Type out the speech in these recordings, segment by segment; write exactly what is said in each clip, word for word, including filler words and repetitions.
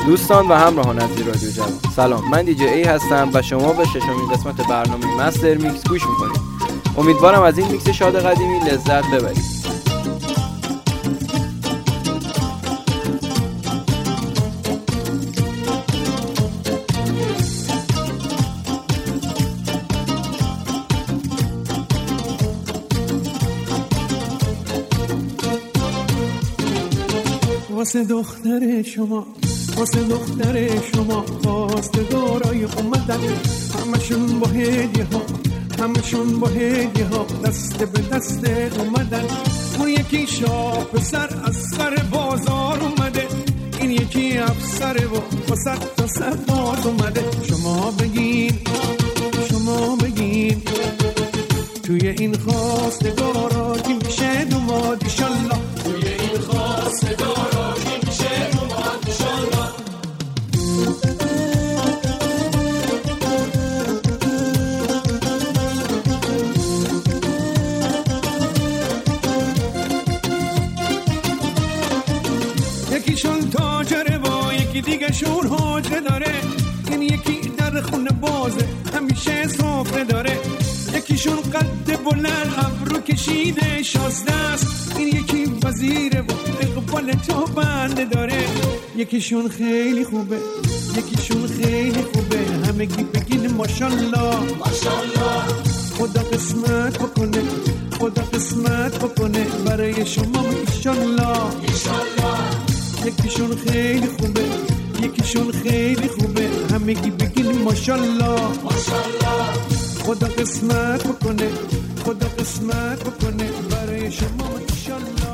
دوستان و همراهان از رادیو جوان، سلام. من دیجی ای هستم و شما به ششمین قسمت برنامه مستر میکس گوش میکنید. امیدوارم از این میکس شاد قدیمی لذت ببرید. واسه دختر شما، واسه دختر شما خواستگارای اومدن، همشون با هدیه ها، همشون با هدیه ها دست به دست اومدن. اون یکی شاه پسر از سر بازار اومده، این یکی افسر و واسه تا سرباز اومده. شما بگین، شما بگین توی این خواستگارا کی میشه دوماد ایشالله، توی این خواستگارا کی میشه دوماد ایشالله. یکیشون تاجره و یکی دیگه شون حاجره داره، این یکی در خونه بازه همیشه سفره داره. یکیشون قد بلند ابرو کشیده شازده است، این یکی وزیره و اقبال تا بنده داره. یکیشون خیلی خوبه، یکیشون خیلی خوبه، همگی بگین ماشالله ماشالله. خدا قسمت بکنه، خدا قسمت بکنه برای شما ایشالله ایشالله. یکیشون خیلی خوبه، یکیشون خیلی خوبه، همگی بگین ماشالله ماشالله. خدا قسمت بکنه، خدا قسمت بکنه برای شما ایشالله.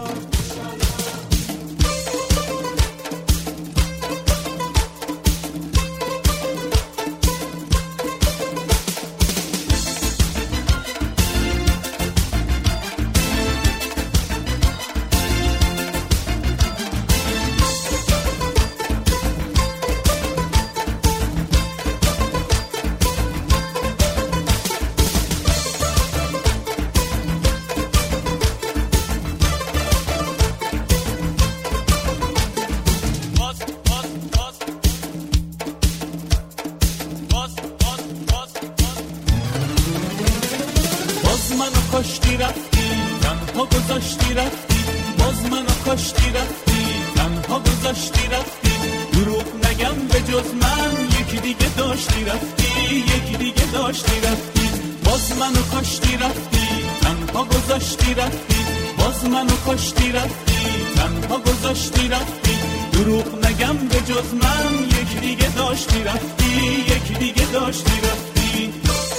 کاشتی رفتی تنها گذاشتی رفتی، باز منو کاشتی رفتی تنها گذاشتی رفتی. دروغ نگم به جز من یکی دیگه داشتی رفتی، یکی دیگه داشتی رفتی. باز منو کاشتی رفتی تنها گذاشتی رفتی، باز منو کاشتی رفتی تنها گذاشتی رفتی. دروغ نگم به جز من یکی دیگه داشتی رفتی، یکی دیگه داشتی رفتی.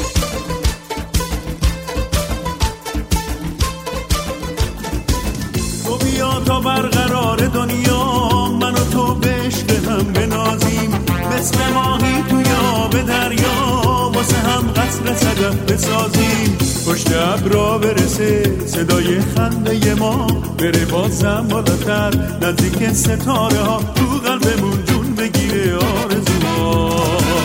بیا تا برقرار دنیا من و تو بشق هم بنازیم، مثل ماهی توی آب دریا واسه هم قصر صدف بسازیم. پشت ابرا برسه صدای خنده ما، بره بازم بالاتر نزدیک ستاره ها، تو قلبمون جون بگیره آرزوها.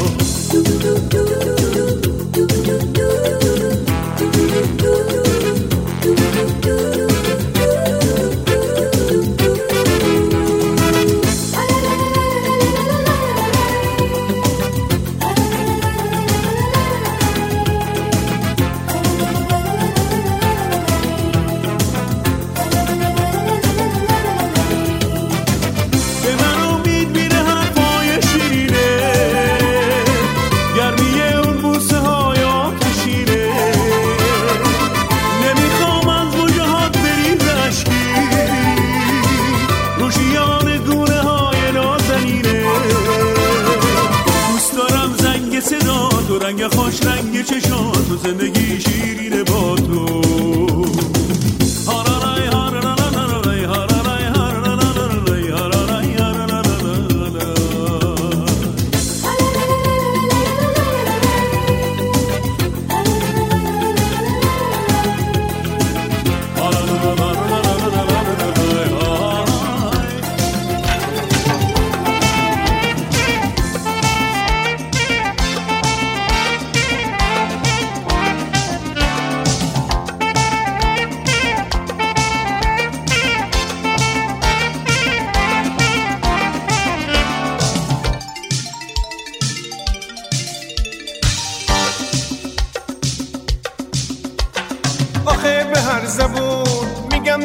رنگ خوش رنگ چشان تو زندگی شیرینه با تو.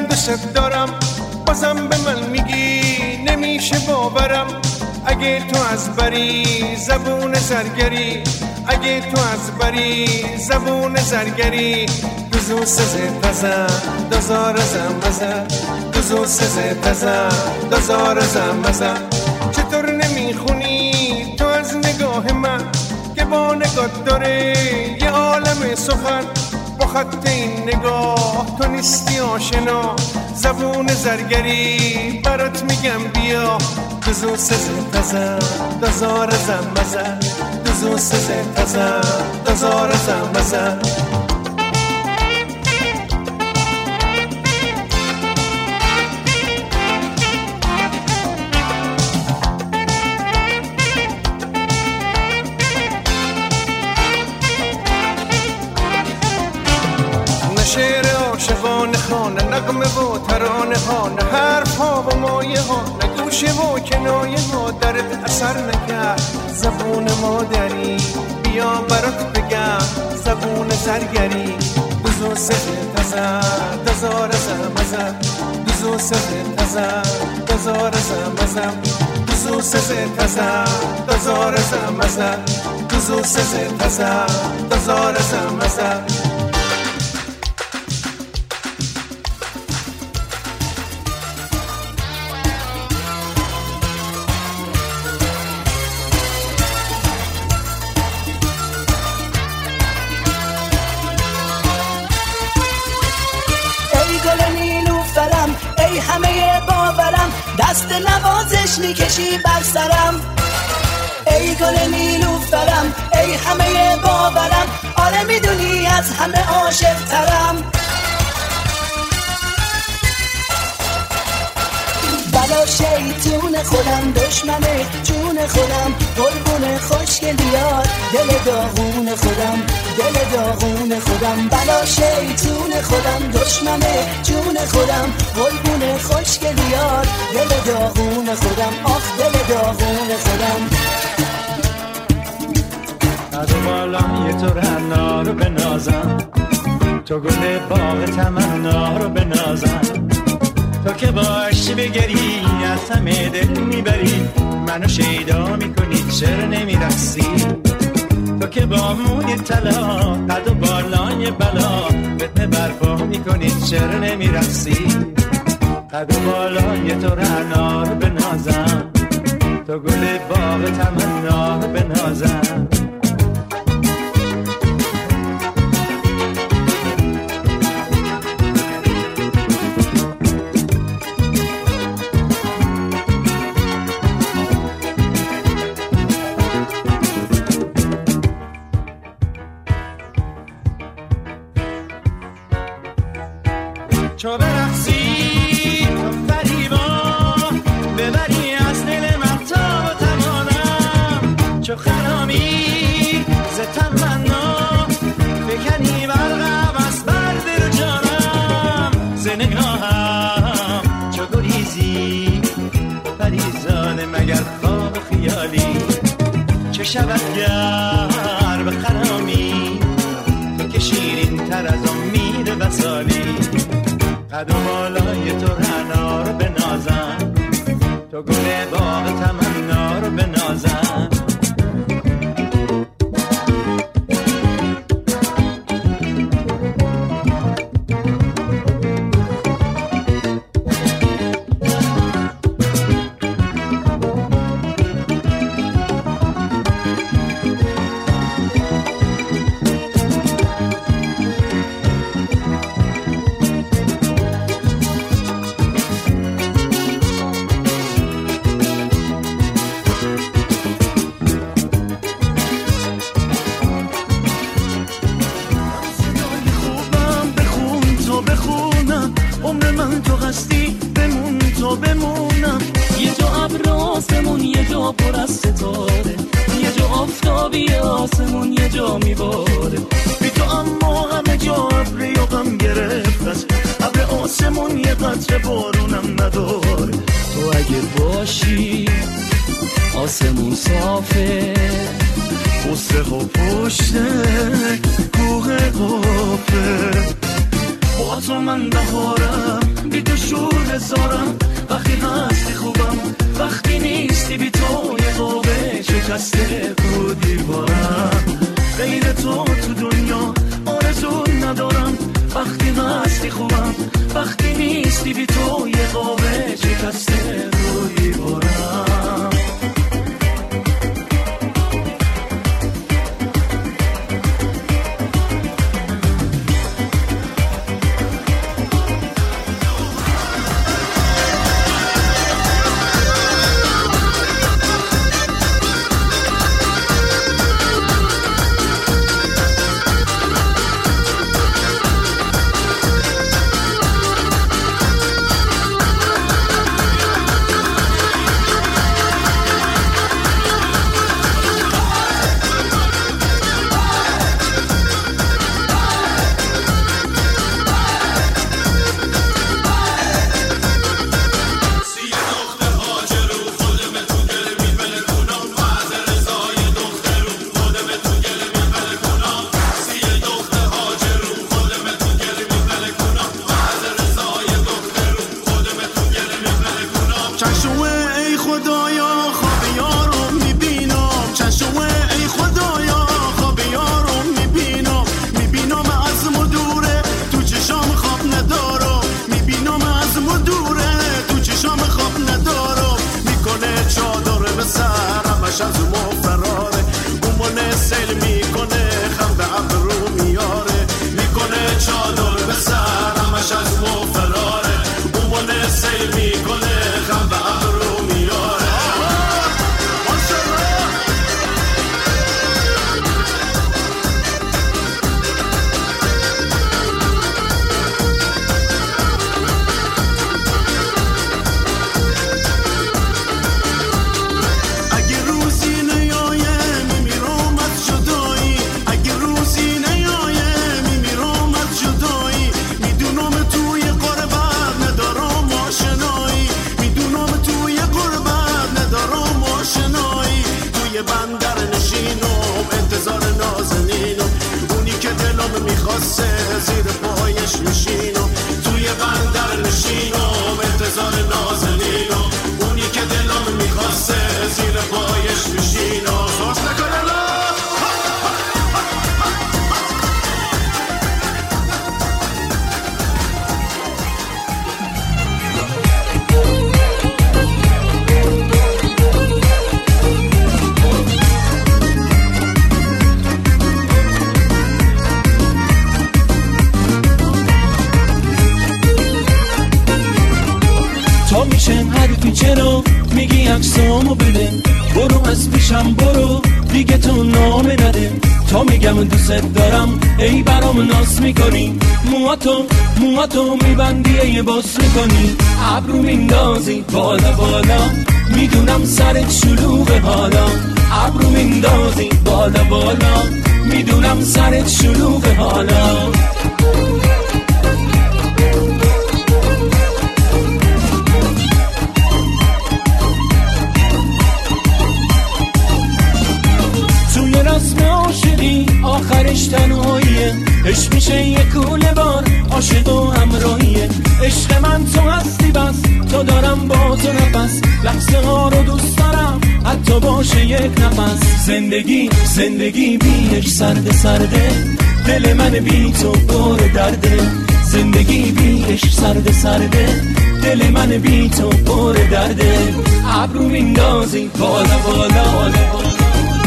دوست دارم، بازم به من میگی نمیشه باورم. اگه تو از بری زبون زرگری، اگه تو از بری زبون زرگری، دوزو سزه تزم دازار زم مزم، دوزو سزه تزم دازار زم مزم. چطور نمیخونی تو از نگاه من که با نگاه داره یه عالم سخن؟ با خط این نگاه تو نیستی آشنا، زبون زرگری برات میگم بیا. دوزو سزه تزم دازار زم مزم، دوزو سزه تزم دازار زم مزم. شعر عاشقانه ها، نه نغمه و ترانه ها، نه حرف ها و مایه ها، نه گوشه و کنایه ها، درد اثر نکرد زبون مادری. بیا برات بگم زبون زرگری، دوزو سزه تزم دازار زم مزم، دوزو سزه تزم دازار زم مزم، دوزو سزه تزم دازار زم مزم، دوزو سزه تزم دازار زم مزم. همه باورم دست نوازش میکشی بر سرم. ای گل نیلوفرم ای همه باورم، آره میدونی از همه عاشق ترم. بلا شیطون خودم، دشمن جون خودم، قربون خوشگلیات دل داغون خودم، دل داغون خودم. بلا شیطون خودم، دشمن جون خودم، قربون خوشگلیات دل داغون خودم، آخ دل داغون خودم. از بالا یه تو رنا رو بنازم، تو گل باغ تمنا رو بنازم. تو که باشی بگری از همه دل میبری، منو شیدا میکنی چرا نمیرقصی؟ تو که با موی طلا قد و بالای بلا فتنه برپا میکنی چرا نمیرقصی؟ قد و بالای تو رعنا رو بنازم، تو گل باغ تمنا رو بنازم. چو برقصی تو فریبا ببری از دل مهتاب و تمانم، چو خرامی ز تمنا فکنی برقم از بر دل و جانم. ز نگاهم چو گریزی پریزان مگر خواب و خیالی، چه شود گر به خرامی که شیرین تر از امید وصالی. قد و بالای تو رعنا رو بنازم، تو گل باغ تمنا رو بنازم. با تو من بهارم، بی تو شور هزارم. وقتی هستی خوبم، وقتی نیستی بی تو یه قابه شکسته رو دیوارم. غیر تو تو دنیا آرزو ندارم. وقتی هستی خوبم، وقتی نیستی بی تو یه قابه شکسته رو دیوارم. چرا میگی عکسامو بده؟ برو از پیشم برو، دیگه تو نامه نده. تا میگم دوست دارم ای برام ناز میکنی. موهاتو موهاتو میبندی یه باز میکنی. ابرو میندازی بالا بالا، میدونم سرت شلوغه حالا. ابرو میندازی بالا بالا، میدونم سرت شلوغه حالا. رسم عاشقی آخرش تنهاییه. عشق میشه یه کوله بار، عاشق و همراهیه. عشق من تو هستی بس، تو دارم با تو نفس. لحظه ها رو دوست دارم حتی باشه یک نفس. زندگی زندگی بیش سرده سرده، دل من بی تو پر درده. زندگی بیش سرده سرده، دل من بی تو پر درده. ابرو میندازی بالا بالا بالا بالا.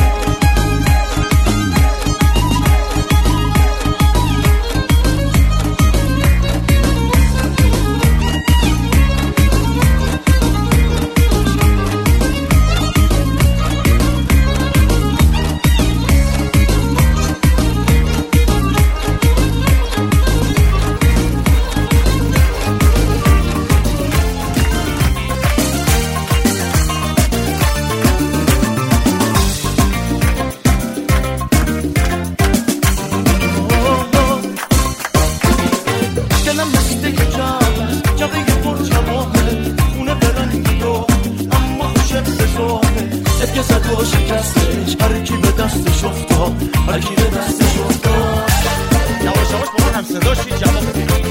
که زد و شکستش، هر کی به دستش افتاد، هر کی به دستش افتاد. یواش یواش با من هم صداشی جواب بده.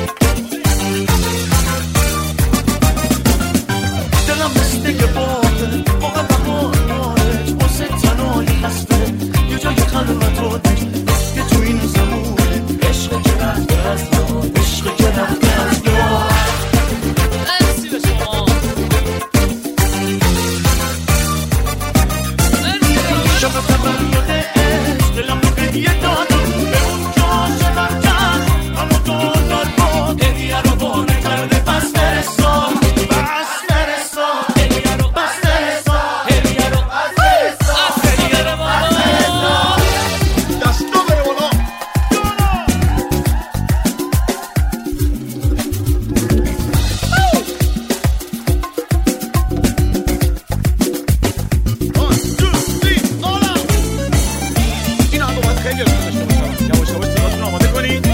دلم مثل که باته موقع بهاره واسه تنهایی هسته یه جای خلوت و دل که تو این زمونه عشق که رفته از یاد عشق که رفته از یاد. مرسی به شما. شب تولد عشق دلم رو هدیه دادم به اون که عاشقم کرد منو دادار بود هدیه رو بانه کرده پس برسان پس برسان هدیه رو پس برسان هدیه رو پس برسان هدیه رو پس برسان دستو بره بالا. این هم باید خیلی ارزش داشته باشم. یواش یواش صداتون آماده کنید.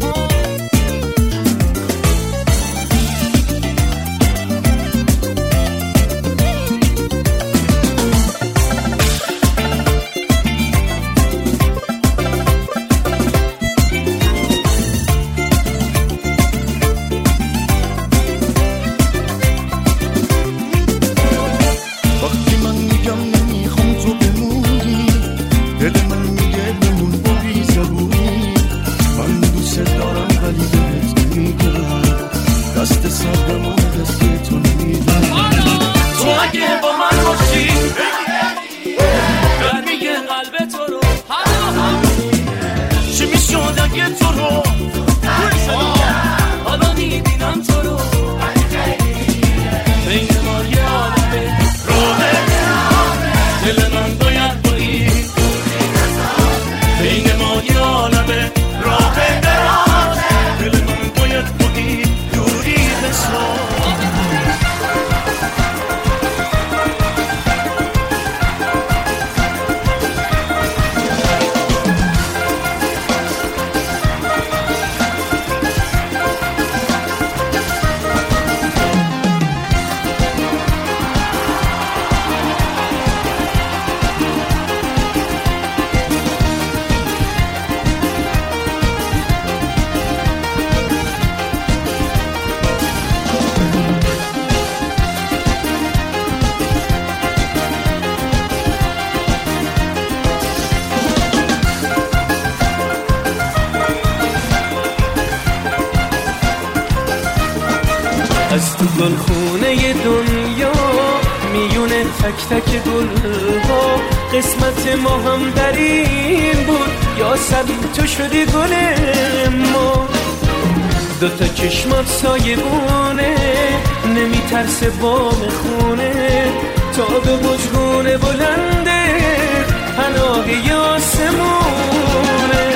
وقتی من میگم نمیخوام تو بمونی دل من میگه بمون با بی زبونی. من دوست دارم ولی بهت نمیگم دست سردم و دست تو نمیدم. تو اگه با من باشی در میگه قلب تو رو چی میشد اگه تو رو حالا میبینم تو رو بین ما یه عالمه راهه دل من باید با این بین ما یه عالمه راهه دل من باید با این دوری بسا. از تو گلخونه دنیا میونه تک تک گلها قسمت ما هم در این بود یا سب تو شدی گل ما. دوتا چشمات سایبونه نمیترسه بام خونه تا به بجگونه بلنده پناه آسمونه.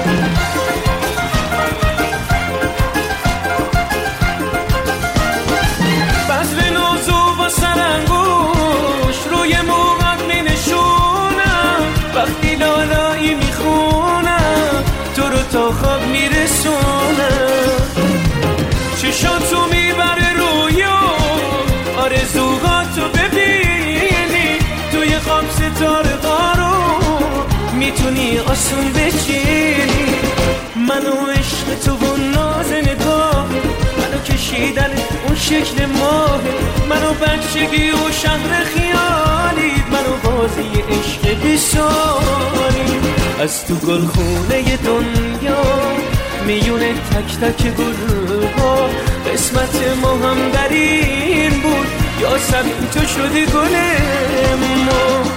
بذر نوزو با سرانگوش روی موقت می نشونم وقتی لالایی می خونم تو رو تا خواب می رسونم. چشاتو می بره رویا آرزوهاتو ببینی توی خواب ستاره رو میتونی آسون بچینی. منو عشق تو و ناز نگاه منو کشیدن اون شکل ماه منو بچگی و شهر خیالی منو بازی عشق بسانی. از تو گلخونه دنیا میونه تک تک گلها قسمت ما هم در این بود یا سب تو شدی گل ما.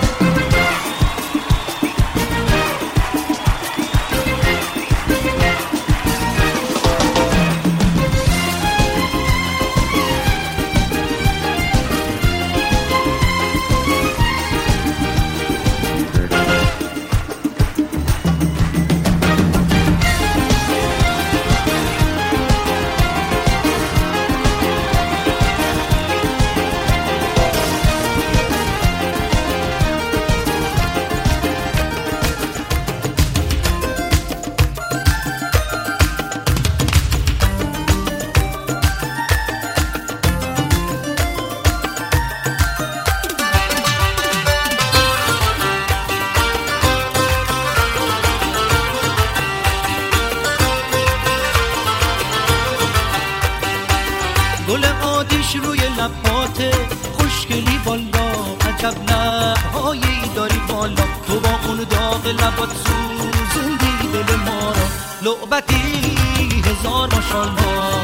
داغ لبات سوزوندی دل ما را لعبتی هزار ماشالله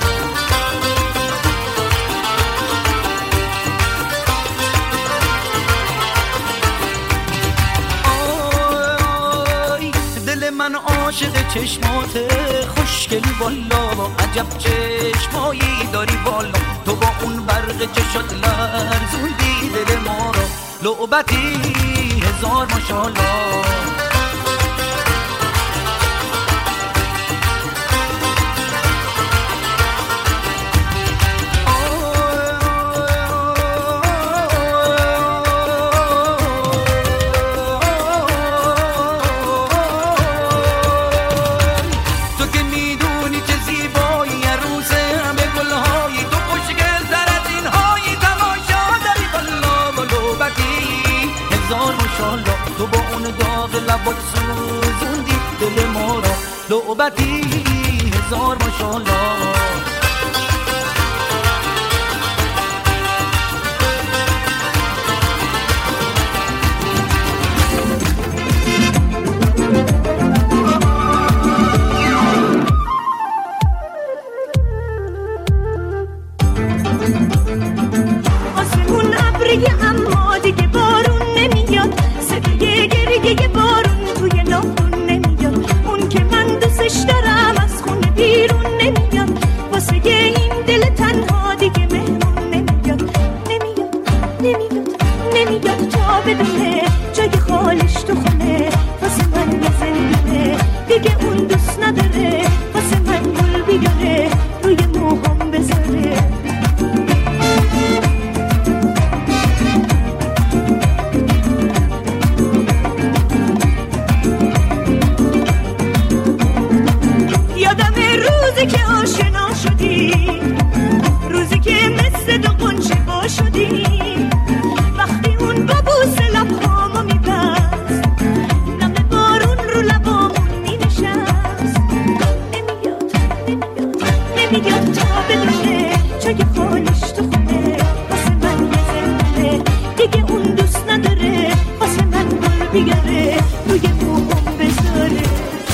من عاشق چشمات خوشگلی والا عجب چشمایی داری والا تو با اون برق چشات لرزوندی دل ما را لعبتی هزار ماشالله تو با اون داغ لبات سوزوندی دل ما را لعبتی هزار ماشالله آسمون ابری اما دیگه بارون نمیاد صدای گریه بارون توی ناخون نمیاد اون که من دوستش دارم از خونه بیرون نمیاد واسه این دل تنها دیگه مهمون نمیاد نمیاد نمیاد نمیاد تا بدونه جای خالش تو خونه واسه من یه زندونه دیگه اون دوست نداره واسه من گل بیاره روی موهام بذاره که آشنا شدی روزی که مثل دو قنچه با شدی وقتی اون با بوس لبهامو میبست نم بارون رو لبامون مینشست نمیاد نمیاد نمیاد تا بدونه جای خالش تو خونه واسه من یه زنده دیگه اون دوست نداره واسه من گل بیاره روی موهام بذاره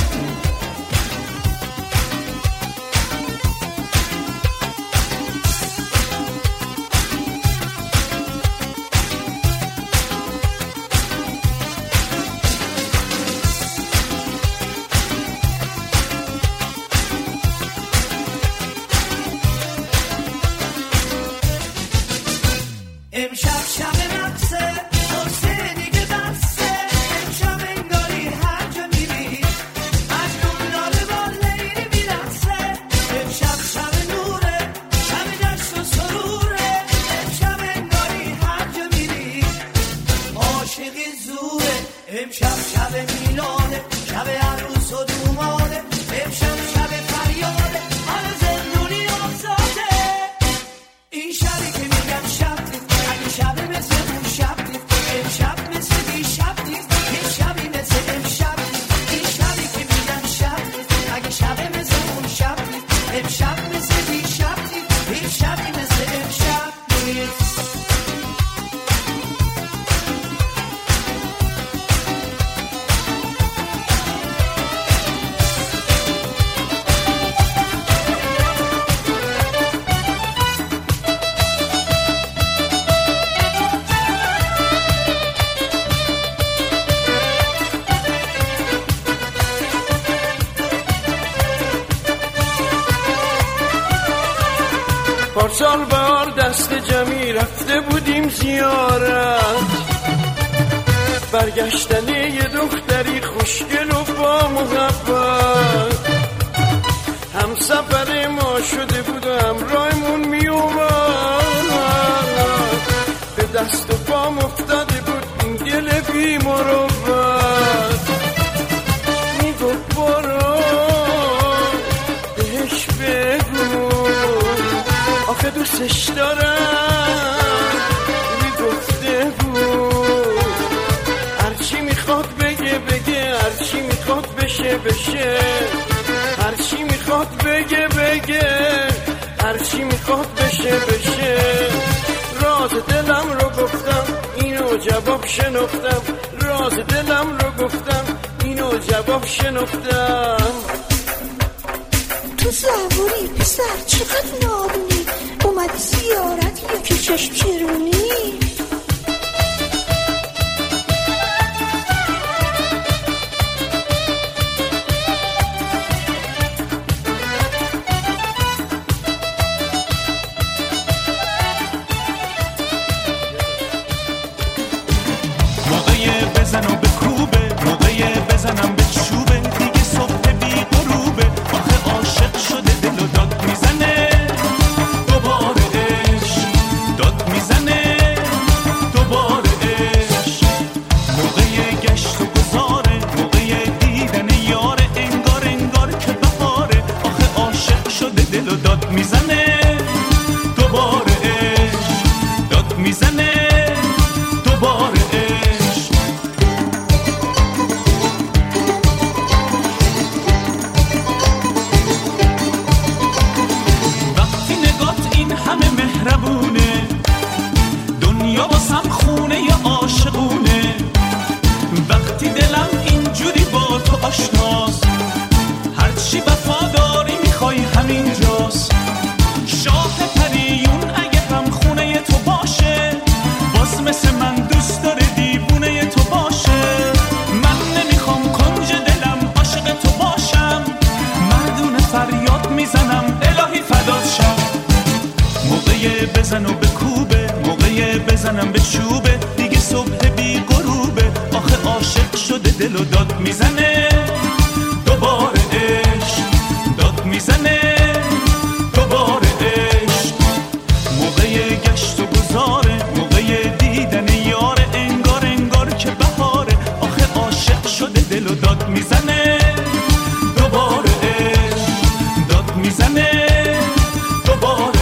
امشب شب نقصه حسه دیگه بسته امشب انگاری هر جا میری مجنون لاله با لیلی میرقصه امشب شب نوره شب جشن و سروره امشب انگاری هر جا میری عاشقی زوره امشب شب میلاده شب عروس و دوماده امشب شب فریاده حال زندونی آزاده این شبی که میگم شب شب مثل اون شب امشب مثل دی شب نیست این شبی مثل امشب این شبی که میگن شب اگه شب مثل اون شب امشب مثل دی شب این شبی مثل امشب نیست پارسال بار دست جمعی رفته بودیم زیارت برگشتن یه دختری خوشگل و با محبت هم سفر ما شده بود و همراهمون می اومد به دست و پام افتاده بود این دل بی مروت می گفت برو بهش بگو آخه دوستش دارم میگفته بود هرچی میخواد بگه بگه هرچی میخواد بشه بشه هرچی میخواد بگه بگه هرچی میخواد بشه بشه راز دلم رو گفتم اینو جواب شنفتم راز دلم رو گفتم خواب شنفتم. تو زبوری پسر چقدر نابونی، اومدی زیارت یا که چشم چرونی؟ بزن و بکوبه، موقع بزنم به چوبه، دیگه صبح بی غروبه، آخه عاشق شده دل و داد میزنه دوباره عشق، داد میزنه دوباره عشق. موقع گشت و گذاره، موقع دیدن یاره، انگار انگار که بهاره، آخه عاشق شده دل و داد میزنه دوباره عشق، داد میزنه دوباره عشق. دنیا واسم خونه ی عاشقونه، وقتی دلم اینجوری با تو آشناست، هرچی وفاداری میخوای همینجاست. شاه پریون اگه هم خونه ی تو باشه، باز مثل من دوست داره دیوونه ی تو باشه. من نمیخوام کنج دلم عاشق تو باشم، مردونه فریاد میزنم الهی فدات شم. موقع بزن و بکوبه، موقع بزنم به چوبه، دیگه صبح بی غروبه، آخه عاشق شده دل و داد میزنه دوباره عشق، داد میزنه دوباره عشق. موقع گشت و گذاره، موقع دیدن یاره، انگار انگار که بهاره، آخه عاشق شده دل و داد میزنه دوباره عشق، داد میزنه دوباره.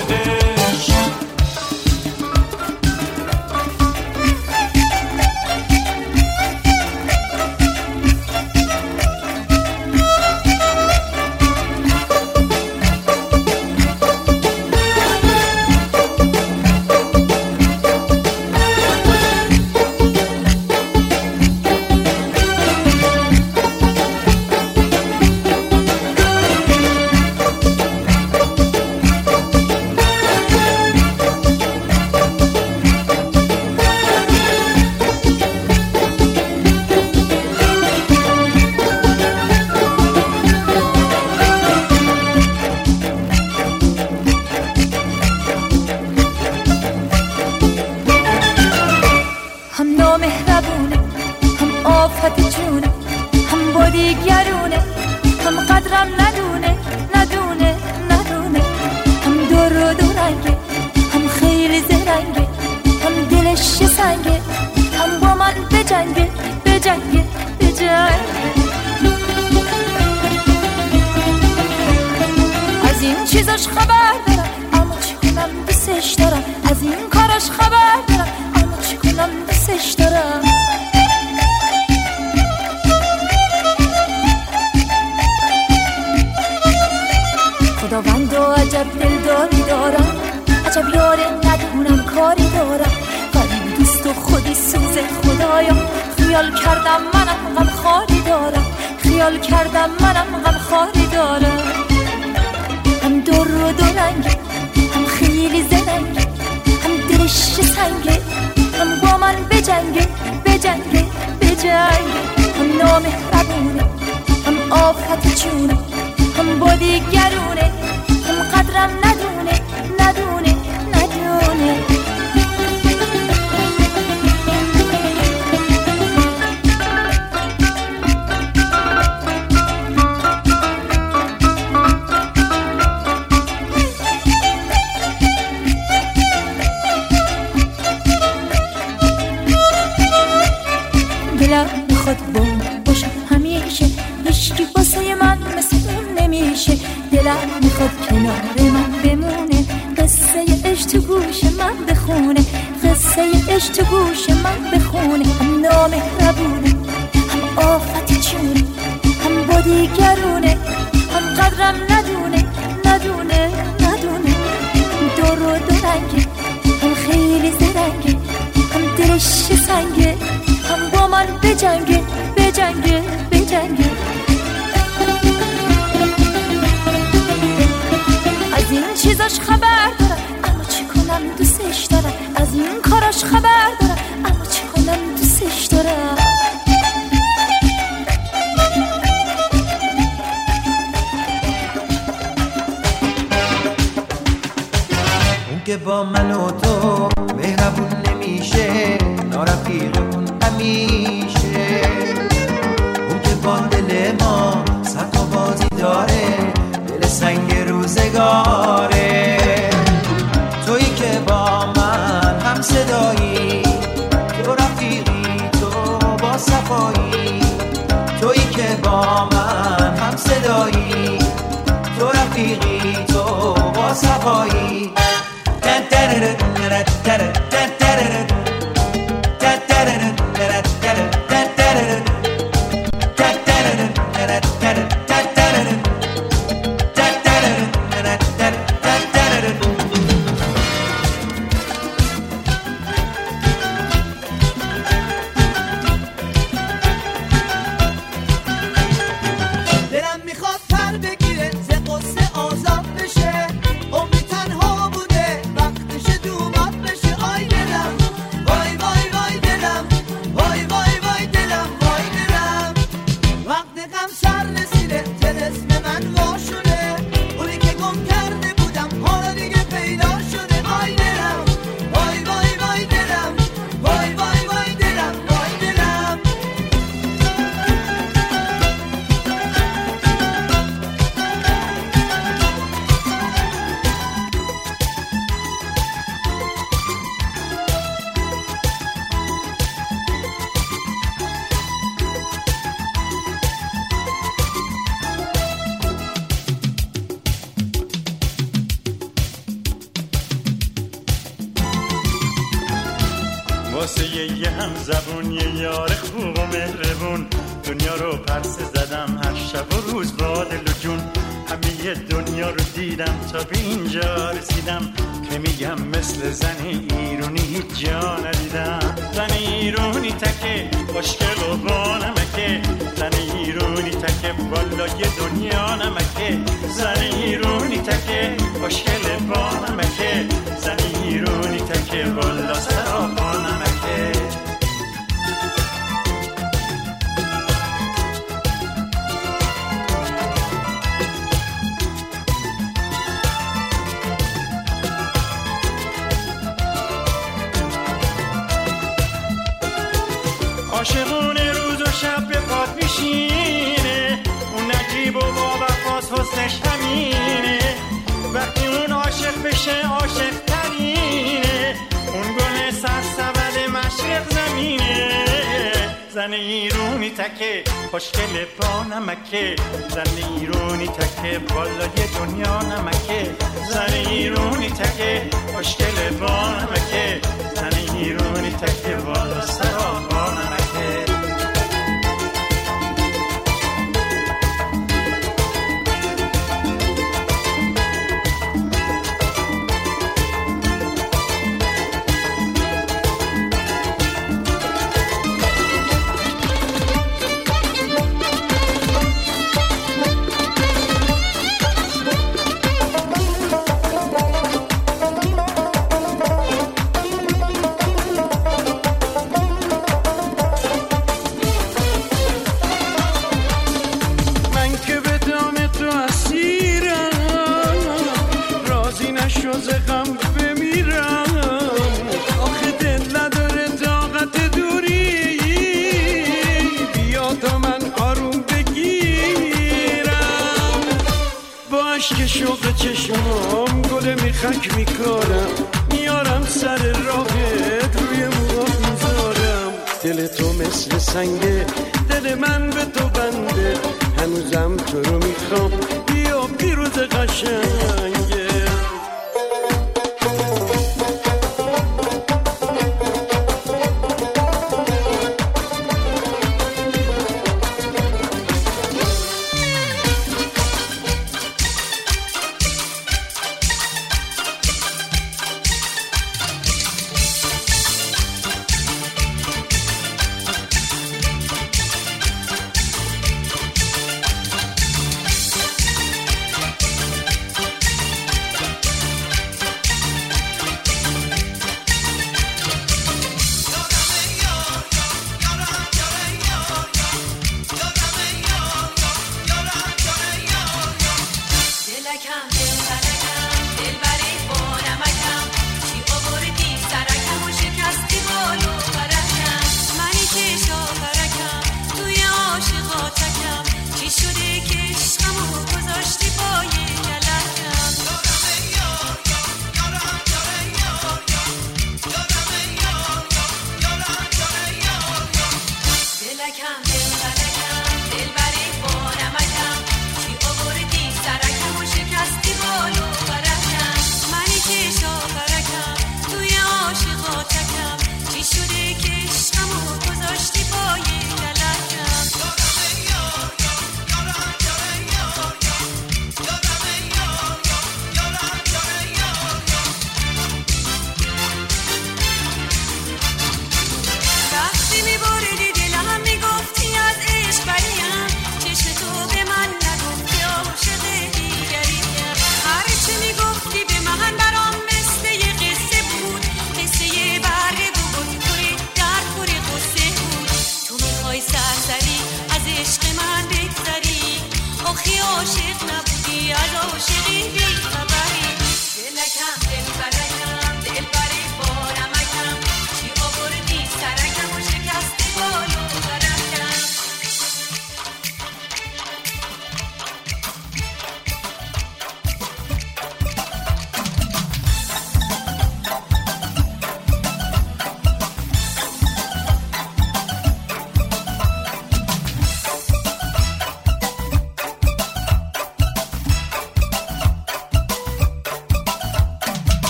دلش سنگه، هم با من بجنگه بجنگه بجنگه. کاراش خبر دارم اما چی کنم دوستش دارم از این کاراش خبر دارم اما چی کنم دوستش دارم اون که با من و تو مهربون نمیشه نارفیقمون همیشه اون که با دل ما سطح و بازی داره دل سنگ روزگاره تویی که با من هم صدایی تو رفیقی تو با صفایی تویی که با من هم صدایی تو رفیقی تو با صفایی واسه یه هم زبون یه یار خوب و مهربون دنیا رو پرسه زدم هر شب و روز با دل و جون همه دنیا رو دیدم تا به اینجا رسیدم که میگم مثل زن ایرونی هیچ جا ندیدم زن ایرونی تکه خوشگل و با نمکه زن ایرونی تکه بالای دنیا نمکه زن ایرونی تکه خوشگل با نمکه زن ایرونی تکه بالا سرا با نمکه عاشقونه روز و شب به پاد میشینه اون نجیب و با وفاس حسنش همینه وقتی اون عاشق بشه عاشق ترینه اون گل سرسبد مشرق زمینه زن ایرونی تکه خوشگل با نمکه زن ایرونی تکه بالای دنیا نمکه زن ایرونی تکه خوشگل با نمکه زن ایرونی تکه بالا سرا با نمکه شوق چشمام گل میخک میکارم میارم سر راهت روی موها میذارم دل تو مثل سنگه دل من به تو بنده هنوزم تو رو میخوام بیا پیروز قشنگه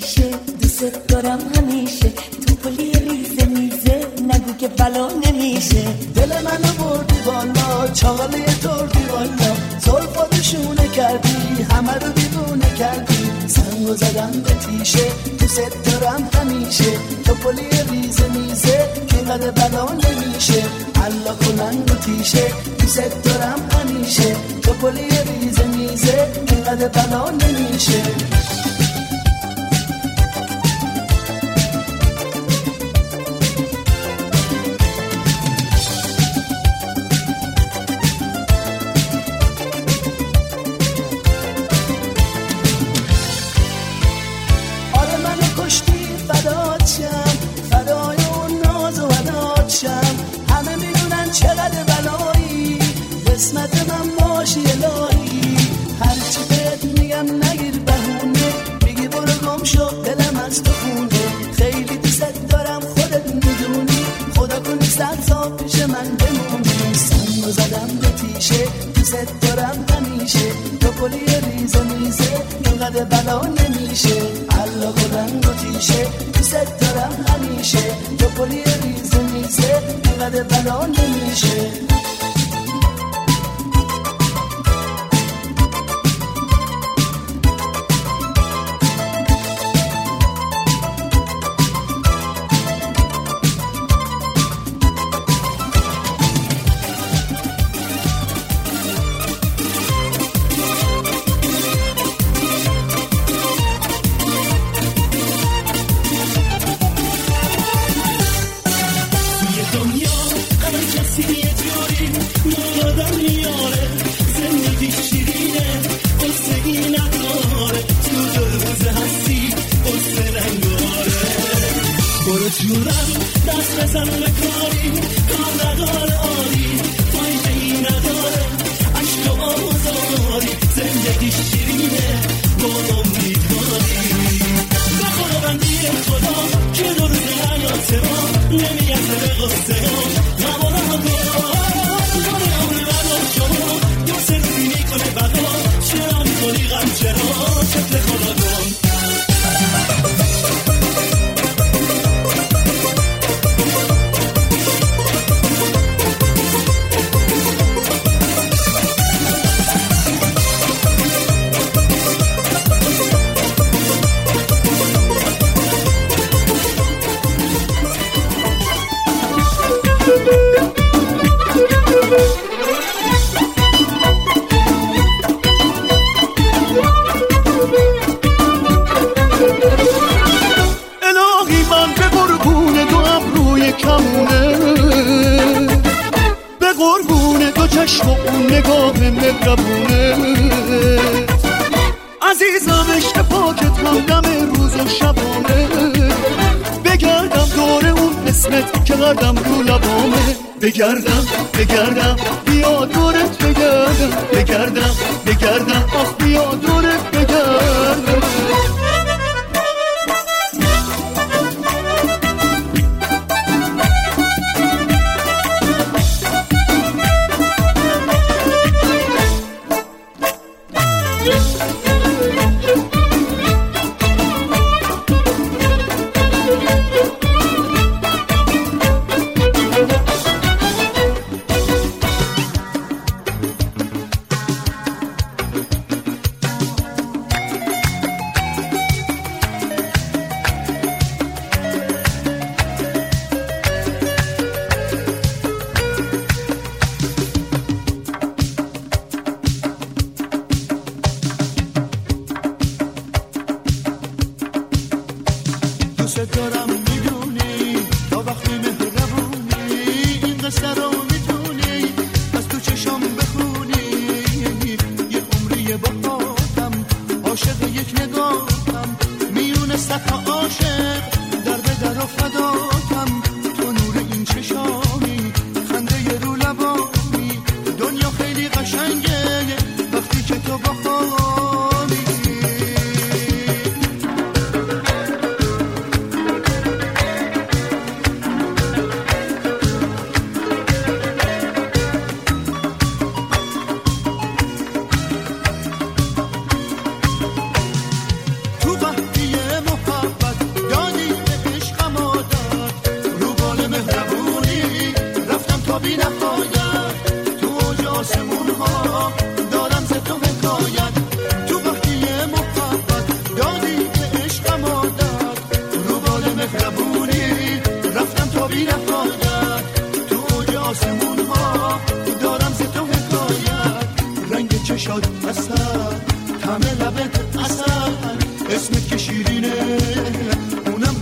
نمیشه دوست دارم همیشه تو پلی ریزه میزه نگو که بلا نمیشه دل منو بردی بالا چاله تردی بالا زلفاتشونه کردی همه رو دیوونه کردی سنگو زدم به تیشه دوست دارم همیشه تو پلی ریزه میزه که قد بلا نمیشه الله کنن و تیشه دوست دارم همیشه تو پلی ریزه میزه که قد بلا نمیشه چقدر بلایی قسمت من باشی الهی هرچی بهت میگم نگیر بهونه میگی برو گم شو دلم از تو خونه خیلی دوست دارم خودت میدونی خدا کنی صد سال پیش من بمونی سنگو زدم به تیشه دوست دارم همیشه تو پلی ریزه میزه اینقدر بلا نمیشه الله کنن و تیشه دوست دارم همیشه تو پلی ریزه میزه اینقدر بلا نمیشه دست بزن به کاری کار نداره عالی فایده ای نداره عشق و آزاری زندگی شیرینه با امیدواری به خدا بندی خدا که دو روز حیات ما نمیگرده به غصه ها نماره ها کنه عمر بدا شما دو سه روزی میکنه بدا چرا میکنی غم چرا شکل خدا کن الهی من به قربون دو ابروی کمونه به قربون دو چشم و اون نگاه مهربونه عزیزم عشق پاکت همدم روز و شبانه بگردم دور اون اسمت که قدم رو لبامه بگردم بگردم بیا دورت بگردم بگردم بگردم آخ بیا دورت بگردم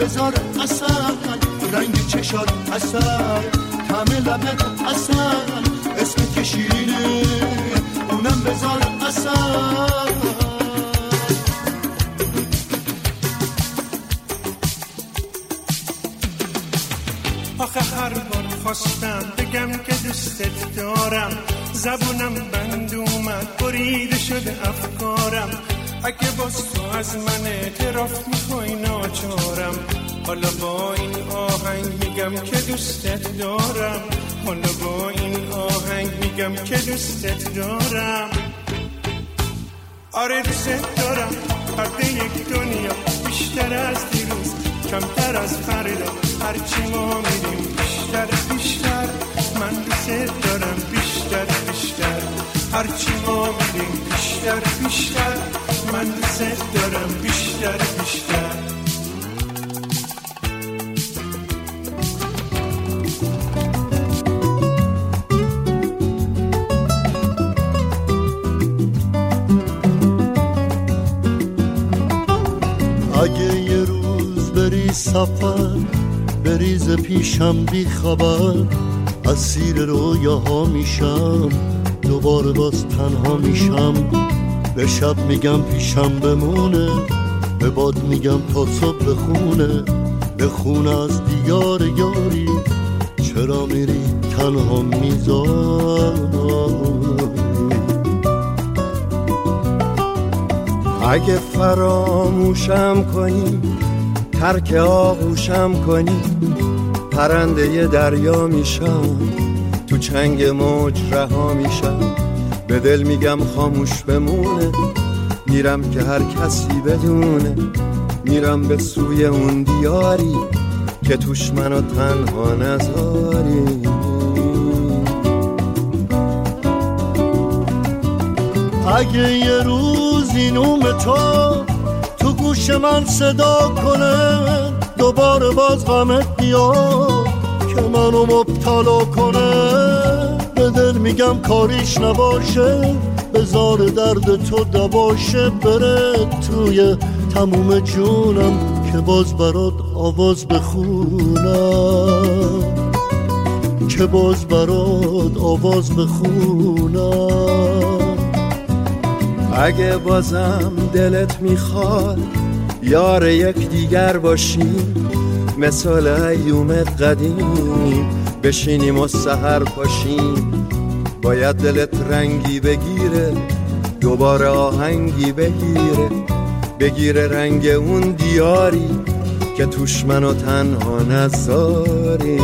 بذار اصل رنگ چشات اصل همه لبت اصل اسمت که شیرینه اونم بذار اصل آخه هر بار خواستم بگم که دوستت دارم زبونم بند اومد بریده شده افکارم اگه باز تو از من اعتراف میخوای ناچارم حالا با این آهنگ میگم که دوستت دارم حالا با این آهنگ میگم که دوستت دارم آره دوستت دارم پرده یک دنیا بیشتر از دیروز کمتر از فردا هرچی ما میریم بیشتر بیشتر من دوستت دارم بیشتر بیشتر هرچی ما میریم بیشتر بیشتر من دوستت دارم بیشتر بیشتر اگه یه روز بری سفر بریز پیشم بی خبر اسیر رویاها میشم دوباره باز تنها میشم به شب میگم پیشم بمونه به باد میگم تا صبح بخونه بخونه از دیار یاری چرا میری تنها میذاری اگه فراموشم کنی ترک آغوشم کنی پرنده دریا میشم تو چنگ موج رها میشم به دل میگم خاموش بمونه میرم که هر کسی بدونه میرم به سوی اون دیاری که توش منو تنها نذاری اگه یه روز این نوم تو تو گوش من صدا کنه دوباره باز غمت بیاد که منو مبتلا کنه به دل میگم کاریش نباشه بذار درد تو دباشه بره توی تموم جونم که باز برات آواز بخونم که باز برات آواز بخونم اگه بازم دلت میخواد یار یک دیگر باشیم مثل ایوم قدیم بشینیم و سحر پاشیم باید دلت رنگی بگیره دوباره آهنگی بگیره بگیره رنگ اون دیاری که توش منو تنها نذاری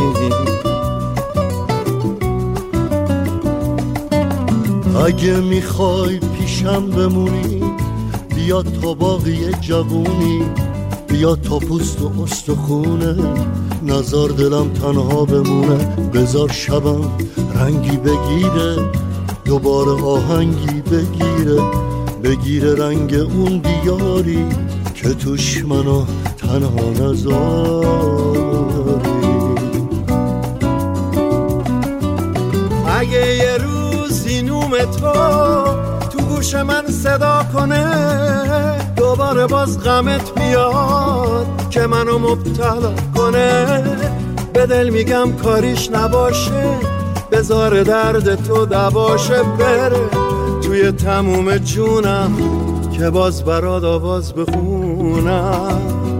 اگه میخوای پیشم بمونی بیا تا باقی جوونی بیا تا پوست و استخونه نزار دلم تنها بمونه بذار شبم رنگی بگیره دوباره آهنگی بگیره بگیره رنگ اون دیاری که توش منو تنها نذاری اگه یه روزی نوم تو تو گوش من صدا کنه دوباره باز غمت بیاد که منو مبتلا کنه به دل میگم کاریش نباشه بذار درد تو دباشه بره توی تموم جونم که باز برات آواز بخونم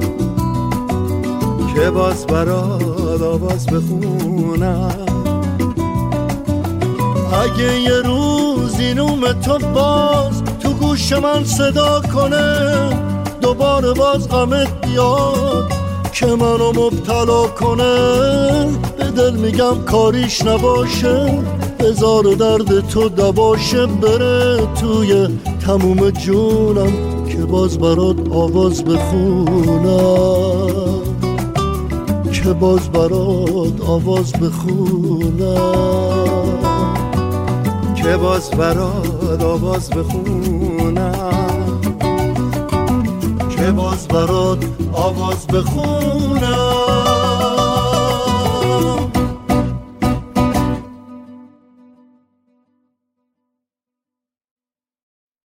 که باز برات آواز بخونم اگه یه روزی نوم تو باز تو گوش من صدا کنه دوباره باز غمت بیاد که منو مبتلا کنه به دل میگم کاریش نباشه بذار درد تو دباشه بره توی تموم جونم که باز برات آواز بخونم که باز برات آواز بخونم که باز برات آواز بخونم که باز برات آواز بخونم